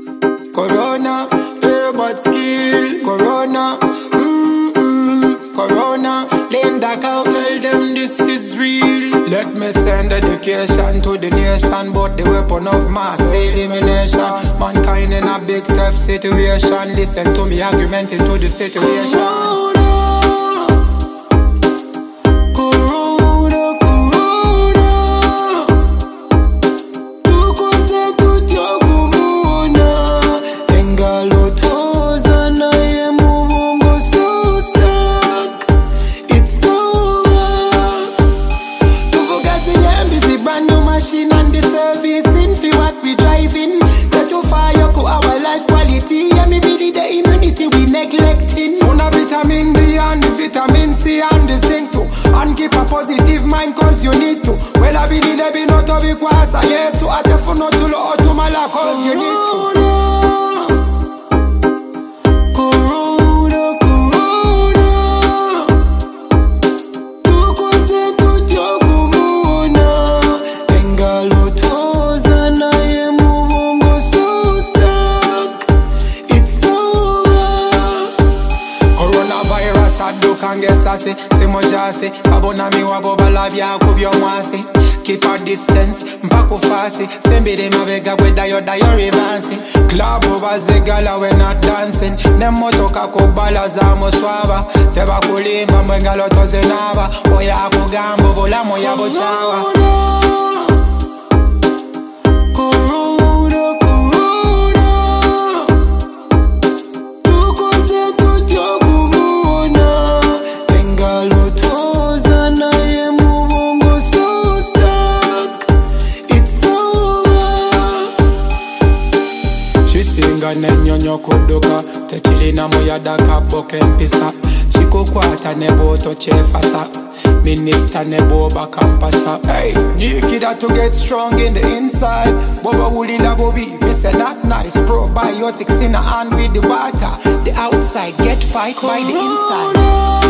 Corona, earbud skill. Corona, Corona. Lame dark out, tell them this is real. Let me send education to the nation, but the weapon of mass elimination. Mankind in a big tough situation. Listen to me argument into the situation. And the service in fi what we driving. Get too far, you could our life quality. Yeah, me be the immunity we neglecting. Full of vitamin B and the vitamin C and the zinc too. And keep a positive mind cause you need to. Well, I be the debi not to be kwasa. Yes, so I tell for not to look out to my life cause you need to. Can get sassy, c'est moi jassé. Abonami wabo balabia kubyo mwasi. Keep a distance, mpako fasi. Sembide mavega weda yoda revansi. Club over zegala we not dancing. Nemo toka kubala za moswaba. Teba kulimba mwenga loto zenaba. Oya kugambo bola moya bochawa. Singa nenyonyo kuduka techilina moyada kaboke mpisa chikukwata neboto chefasa Minister neboba kampasa. Hey, new kid to get strong in the inside. Boba wulila bobi, me say not nice. Probiotics in the hand with the water. The outside get fight by the inside.